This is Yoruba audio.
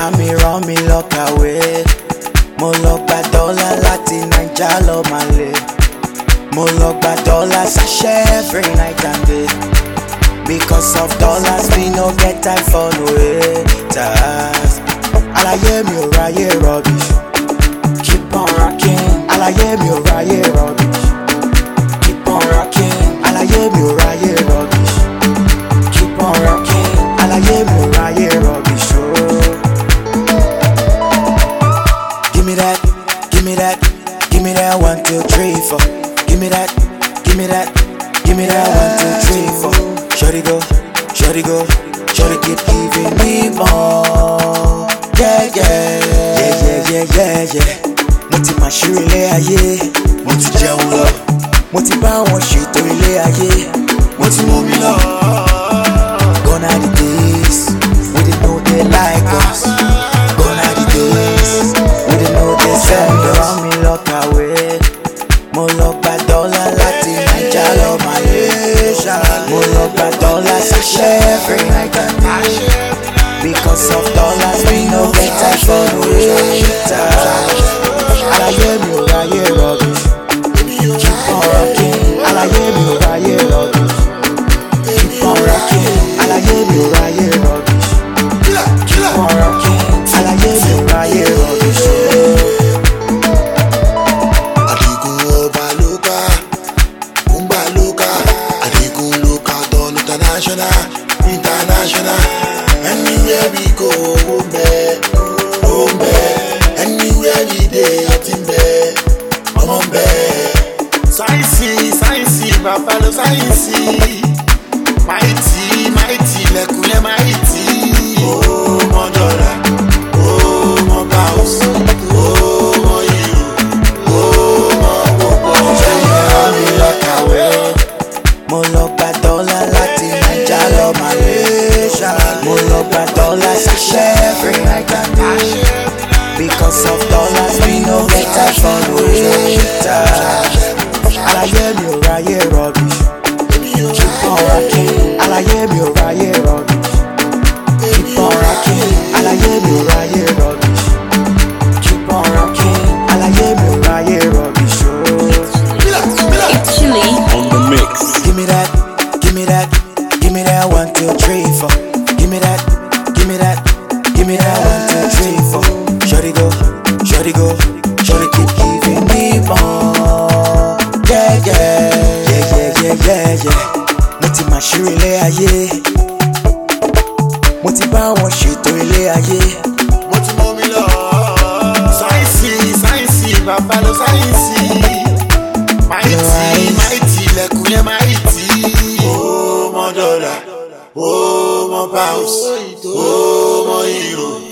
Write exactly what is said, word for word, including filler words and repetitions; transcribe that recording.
bá mi rán mi lọ kàwé. Mo lọ gba dọ́là láti Naija lọ Mali. Mo lọ gba dọ́là sachet every night and day. Because of dollars we no get time for no haters. Àlàyé mi ò ráyè rubbish. Keep on rocking. Àlàyé mi ò ráyè rubbish. Keep on rocking. Àlàyé mi ò ráyè rubbish. Keep on rocking. Àlàyé mi ò ráyè rubbish. Oh. Give me that, give me that, give me that one, two, three, four. Give me that, give me that, give me that one, two, three, four. Shorty go, shorty go, shorty keep giving me more. Yeah, yeah, yeah, yeah, yeah, yeah, yeah. Mo ti máa ṣírí ilé ayé, mo ti jẹun lọ. Mo ti bá wọn ṣètò ilé ayé, mo ti mú mi lọ. Gone are the days, we didn't know they like us. Gone are the days, we didn't know they send us. Rán mi lọ kàwé, mo lọ gba dọ́là láti Naija lọ Malaysia. Mo lọ gba dọ́là sachet every night and day. Because of dollars we no get time for no haters. Àlàyé mi ò ráyè rubbish. Keep on rocking. Àlàyé mi ò ráyè rubbish. Keep on rocking. Àlàyé mi ò ráyè rubbish. Keep on rocking. Àlàyé mi ò ráyè rubbish. Adigun ọba lóka, Kumba lóka, Adigun lóka don international, international. Anywhere we go, home bed, home bed. Anywhere we dey, nothing bed, on bed. Science, science, Buffalo science. Mighty, mighty, lekule mighty. Oh, my dollar, oh, my house, oh, my hero, oh, my woman. Rán mi lọ kàwé. Mo lọ gba dọ́là láti Naija lọ Malaysia. Mo lọ gba dọ́là sachet every night and day. Because of dollars we no get time for no haters. Àlàyé mi ò ráyè rubbish. Keep on rocking. Àlàyé mi ò ráyè rubbish. Keep on rocking. Àlàyé mi ò ráyè rubbish. Keep on rocking. Àlàyé mi ò ráyè rubbish. It's Chili on the mix. Give me that, give me that, give me that one, two, three, four. Give me that, give me that, give me that one, two, three, four. Shorty go, shorty go, shorty keep giving me more. Yeah, yeah, yeah, yeah, yeah, yeah, yeah. Mo ti máa ṣírí ilé ayé, mo ti bá wọn ṣètò ilé ayé. Mo ti mú mi lọ. Sáyẹ́nsì, sáyẹ́nsì, Buffalo sáyẹ́nsì. Mighty, mighty, lẹ́kùn yẹn mighty. Oh, my dollar, oh, my pounds, oh, my hero.